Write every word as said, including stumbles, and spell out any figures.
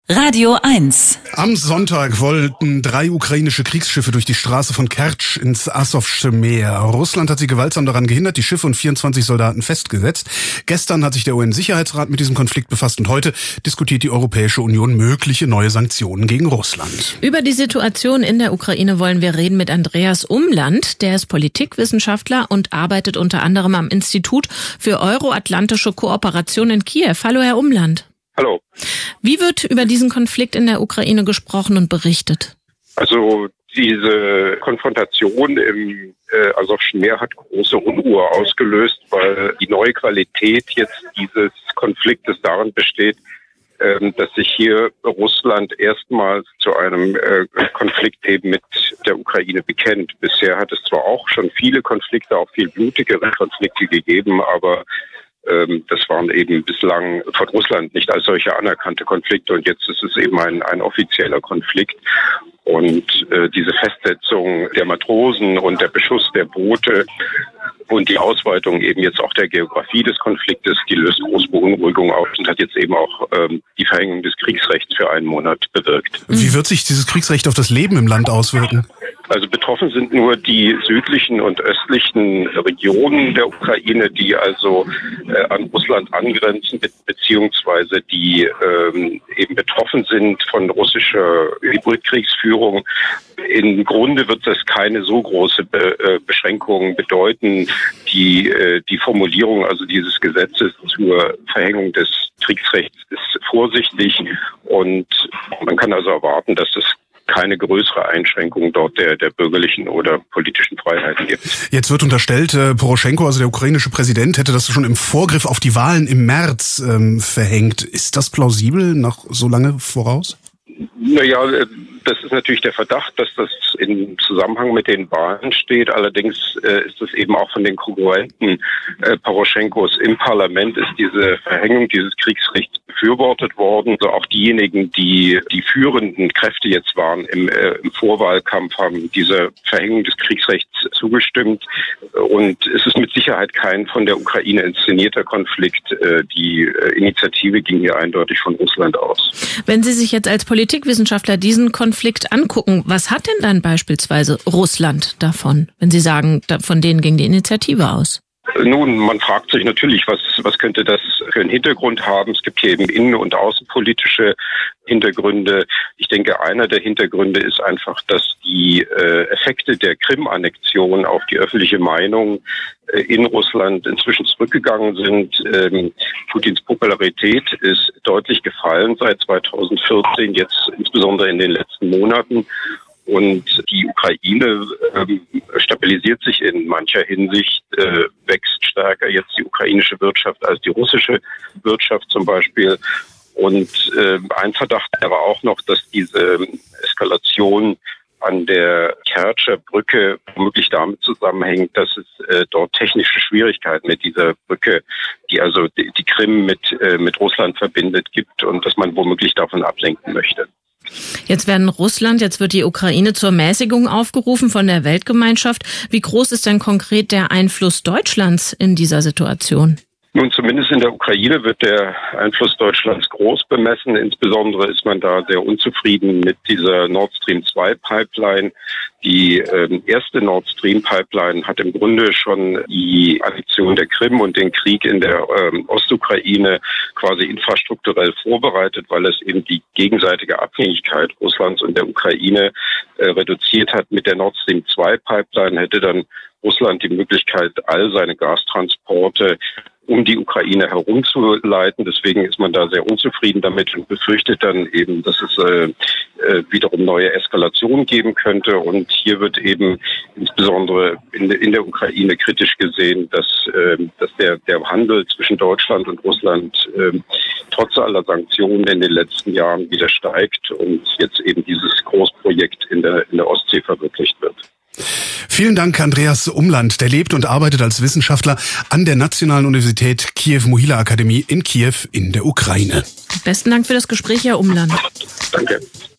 Radio eins. Am Sonntag wollten drei ukrainische Kriegsschiffe durch die Straße von Kertsch ins Asowsche Meer. Russland hat sie gewaltsam daran gehindert, die Schiffe und vierundzwanzig Soldaten festgesetzt. Gestern hat sich der U N-Sicherheitsrat mit diesem Konflikt befasst und heute diskutiert die Europäische Union mögliche neue Sanktionen gegen Russland. Über die Situation in der Ukraine wollen wir reden mit Andreas Umland. Der ist Politikwissenschaftler und arbeitet unter anderem am Institut für Euroatlantische Kooperation in Kiew. Hallo, Herr Umland. Hallo. Wie wird über diesen Konflikt in der Ukraine gesprochen und berichtet? Also diese Konfrontation im äh, Asowschen Meer hat große Unruhe ausgelöst, weil die neue Qualität jetzt dieses Konfliktes darin besteht, ähm, dass sich hier Russland erstmals zu einem äh, Konflikt eben mit der Ukraine bekennt. Bisher hat es zwar auch schon viele Konflikte, auch viel blutigere Konflikte gegeben, aber das waren eben bislang von Russland nicht als solche anerkannte Konflikte und jetzt ist es eben ein, ein offizieller Konflikt. Und äh, diese Festsetzung der Matrosen und der Beschuss der Boote und die Ausweitung eben jetzt auch der Geografie des Konfliktes, die löst große Beunruhigung aus und hat jetzt eben auch ähm, die Verhängung des Kriegsrechts für einen Monat bewirkt. Wie wird sich dieses Kriegsrecht auf das Leben im Land auswirken? Also betroffen sind nur die südlichen und östlichen Regionen der Ukraine, die also äh, an Russland angrenzen, be- beziehungsweise die ähm, eben betroffen sind von russischer Hybridkriegsführung. Im Grunde wird das keine so große Be- äh, Beschränkung bedeuten. Die, äh, die Formulierung also dieses Gesetzes zur Verhängung des Kriegsrechts ist vorsichtig und man kann also erwarten, dass das keine größere Einschränkung dort der, der bürgerlichen oder politischen Freiheiten gibt. Jetzt wird unterstellt, äh, Poroschenko, also der ukrainische Präsident, hätte das schon im Vorgriff auf die Wahlen im März ähm, verhängt. Ist das plausibel noch so lange voraus? Naja, das ist natürlich der Verdacht, dass das in Zusammenhang mit den Wahlen steht. Allerdings äh, ist es eben auch von den Konkurrenten äh, Poroschenkos im Parlament ist diese Verhängung dieses Kriegsrechts befürwortet worden. Also auch diejenigen, die die führenden Kräfte jetzt waren im, äh, im Vorwahlkampf, haben dieser Verhängung des Kriegsrechts zugestimmt. Und es ist mit Sicherheit kein von der Ukraine inszenierter Konflikt. Äh, die äh, Initiative ging hier eindeutig von Russland aus. Wenn Sie sich jetzt als Politikwissenschaftler diesen Konflikt angucken, was hat denn dann beispielsweise Russland davon, wenn Sie sagen, von denen ging die Initiative aus? Nun, man fragt sich natürlich, was, was könnte das für einen Hintergrund haben? Es gibt hier eben innen- und außenpolitische Hintergründe. Ich denke, einer der Hintergründe ist einfach, dass die äh, Effekte der Krim-Annexion auf die öffentliche Meinung äh, in Russland inzwischen zurückgegangen sind. Ähm, Putins Popularität ist deutlich gefallen seit zweitausendvierzehn, jetzt insbesondere in den letzten Monaten. Und die Ukraine ähm, stabilisiert sich in mancher Hinsicht, äh, wächst stärker jetzt die ukrainische Wirtschaft als die russische Wirtschaft zum Beispiel. Und äh, ein Verdacht wäre auch noch, dass diese Eskalation an der Kertscher Brücke womöglich damit zusammenhängt, dass es äh, dort technische Schwierigkeiten mit dieser Brücke, die also die, die Krim mit, äh, mit Russland verbindet, gibt und dass man womöglich davon ablenken möchte. Jetzt werden Russland, jetzt wird die Ukraine zur Mäßigung aufgerufen von der Weltgemeinschaft. Wie groß ist denn konkret der Einfluss Deutschlands in dieser Situation? Nun, zumindest in der Ukraine wird der Einfluss Deutschlands groß bemessen. Insbesondere ist man da sehr unzufrieden mit dieser Nord Stream zwei Pipeline. Die ähm, erste Nord Stream Pipeline hat im Grunde schon die Annexion der Krim und den Krieg in der ähm, Ostukraine quasi infrastrukturell vorbereitet, weil es eben die gegenseitige Abhängigkeit Russlands und der Ukraine äh, reduziert hat. Mit der Nord Stream zwei Pipeline hätte dann Russland die Möglichkeit, all seine Gastransporte um die Ukraine herumzuleiten. Deswegen ist man da sehr unzufrieden damit und befürchtet dann eben, dass es äh, äh, wiederum neue Eskalationen geben könnte. Und hier wird eben insbesondere in, in der Ukraine kritisch gesehen, dass, äh, dass der, der Handel zwischen Deutschland und Russland äh, trotz aller Sanktionen in den letzten Jahren wieder steigt und jetzt eben dieses Großprojekt in der, in der Ostsee verwirklicht wird. Vielen Dank, Andreas Umland. Der lebt und arbeitet als Wissenschaftler an der Nationalen Universität Kiew-Mohyla-Akademie in Kiew in der Ukraine. Besten Dank für das Gespräch, Herr Umland. Danke.